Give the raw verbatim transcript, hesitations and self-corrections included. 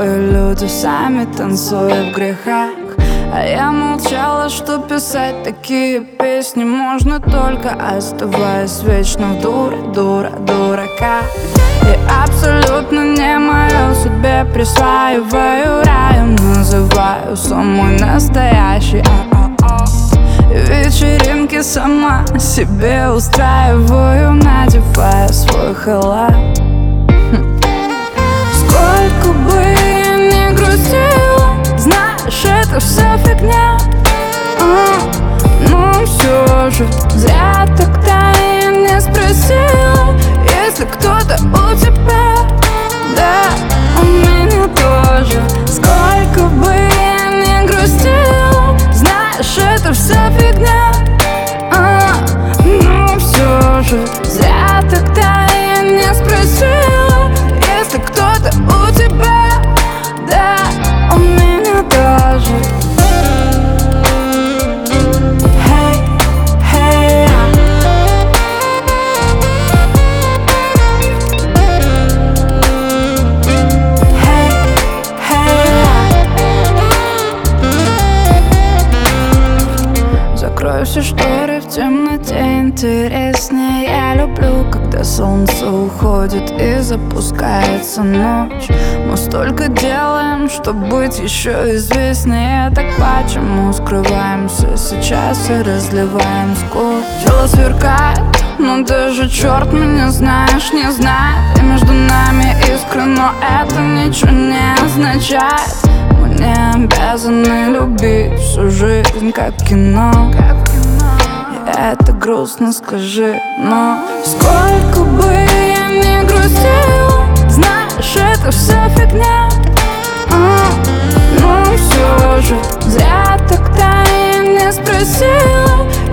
Глупые люди сами танцуя в грехах, а я молчала, что писать такие песни можно только оставаясь вечно в дура, дура, дурака. И абсолютно не мою судьбе присваиваю раем, называю самый настоящий. Вечеринки сама себе устраиваю, надевая свой халат. Сколько бы я ни грустила, знаешь, это все фигня. а, Но все же зря тогда я не спросила, если кто-то у тебя, да, у меня тоже. Сколько бы я ни грустила, знаешь, это все фигня. а, Но все же зря тогда я не спросила, если кто-то у тебя, да, у меня тоже. Hey, hey, закрою все шторы, в темноте интереснее. Я люблю, когда солнце уходит и запускается ночь. Мы столько делаем, чтобы быть еще известнее. Так почему скрываемся сейчас и разливаем скотч? Тело сверкает, но ты же, черт, меня знаешь, не знает. И между нами искры, но это ничего не означает. Мы не обязаны любить всю жизнь, как кино. Это грустно, скажи, но сколько бы я ни грустила, знаешь, это все фигня. а, Но все же зря тогда я не спросила,